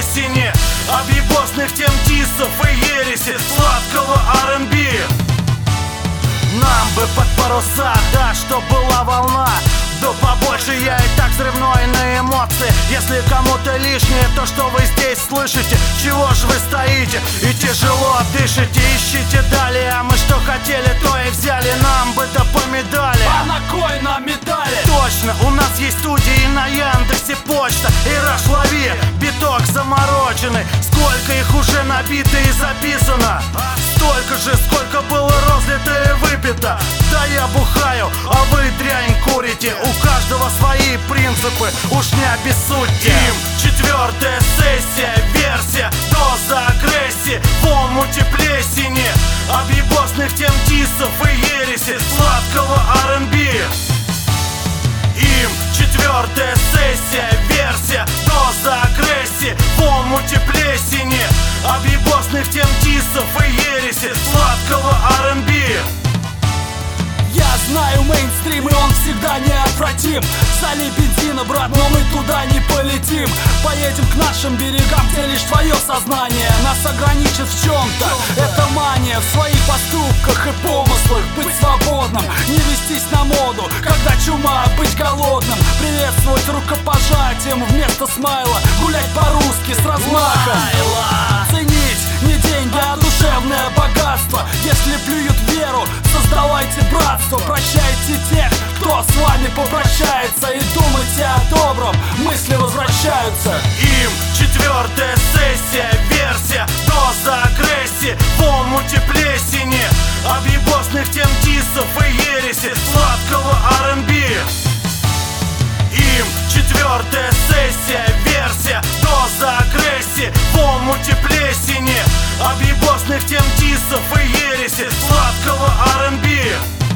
плесени, объебосных тем дисов и ереси, сладкого R&B. Нам бы под паруса, да, чтоб была волна, да побольше, я и так взрывной на эмоции. Если кому-то лишнее то, что вы здесь слышите, чего ж вы стоите и тяжело дышите? Ищите далее, а мы что хотели, то и взяли. Нам бы да по медали. А на кой нам медали? Точно, у нас есть студии на Яндексе почта и Раш лови, биток замороченный. Сколько их уже набито и записано, столько же, сколько было розлито и выпито. Да я бухаю, а вы дрянь курите. У каждого свои принципы, уж не обессудьте. Им 4-я сессия, версия, доза агрессии в омуте плесени, объебосных тем дисов и ереси, сладкого R&B. Им 4-я сессия, версия, доза агрессии в омуте плесени, объебосных тем дисов и ереси, сладкого R&B. Я знаю мейнстрим, и он всегда неотвратим. Залей бензина, брат, но мы туда не полетим. Поедем к нашим берегам, где лишь твое сознание нас ограничит в чем-то. Это мания в своих поступках и помыслах. Быть свободным, не вестись на моду, когда чума, быть голодным. Приветствовать рукопожатием вместо смайла, гулять по-русски с размахом. Ценить не деньги, а душевное богатство. Если плюют веру, создавайте братство. Прощайте тех, кто с вами попрощается, и думайте о добром, мысли возвращаются. Им 4-я сессия, версия, доза агрессии в омуте плесени, объебосных тем дисов и ереси, сладкого R&B. Им 4-я сессия, версия, доза агрессии в омуте плесени, объебосных тем дисов и ереси, сладкого R&B.